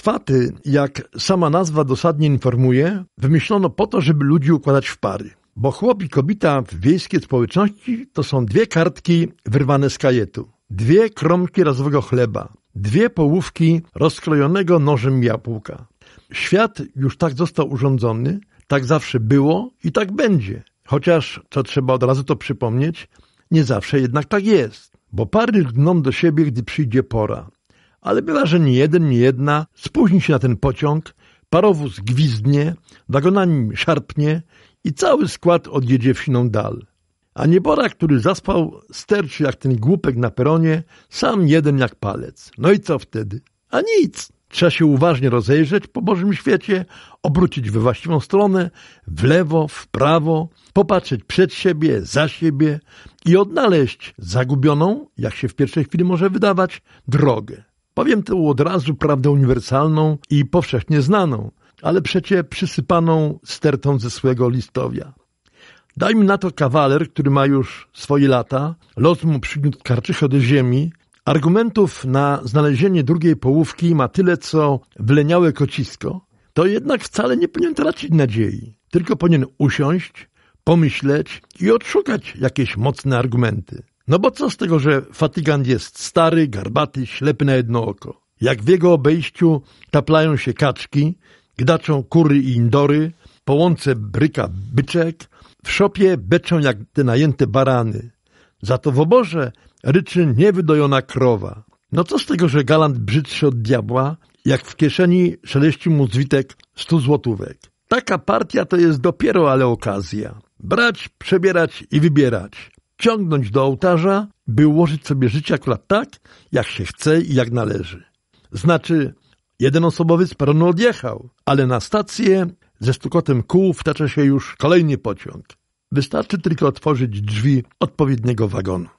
Swaty, jak sama nazwa dosadnie informuje, wymyślono po to, żeby ludzi układać w pary. Bo chłop i kobieta w wiejskiej społeczności to są 2 kartki wyrwane z kajetu, 2 kromki razowego chleba, 2 połówki rozkrojonego nożem jabłka. Świat już tak został urządzony, tak zawsze było i tak będzie. Chociaż, co trzeba od razu to przypomnieć, nie zawsze jednak tak jest. Bo pary lgną do siebie, gdy przyjdzie pora. Ale bywa, że nie jeden, nie jedna spóźni się na ten pociąg, parowóz gwizdnie, wagonami szarpnie i cały skład odjedzie w siną dal. A niebora, który zaspał, sterczy jak ten głupek na peronie, sam jeden jak palec. No i co wtedy? A nic. Trzeba się uważnie rozejrzeć po Bożym świecie, obrócić we właściwą stronę, w lewo, w prawo, popatrzeć przed siebie, za siebie i odnaleźć zagubioną, jak się w pierwszej chwili może wydawać, drogę. Powiem tu od razu prawdę uniwersalną i powszechnie znaną, ale przecie przysypaną stertą ze swego listowia. Dajmy na to kawaler, który ma już swoje lata, los mu przygniótł karczycho do ziemi, argumentów na znalezienie drugiej połówki ma tyle, co wleniałe kocisko, to jednak wcale nie powinien tracić nadziei, tylko powinien usiąść, pomyśleć i odszukać jakieś mocne argumenty. No bo co z tego, że fatygant jest stary, garbaty, ślepy na jedno oko? Jak w jego obejściu taplają się kaczki, gdaczą kury i indory, po łące bryka byczek, w szopie beczą jak te najęte barany. Za to w oborze ryczy niewydojona krowa. No co z tego, że galant brzydszy od diabła, jak w kieszeni szeleści mu zwitek 100 złotówek. Taka partia to jest dopiero ale okazja. Brać, przebierać i wybierać. Ciągnąć do ołtarza, by ułożyć sobie życie akurat tak, jak się chce i jak należy. Znaczy, jeden osobowy z peronu odjechał, ale na stację ze stukotem kół wtacza się już kolejny pociąg. Wystarczy tylko otworzyć drzwi odpowiedniego wagonu.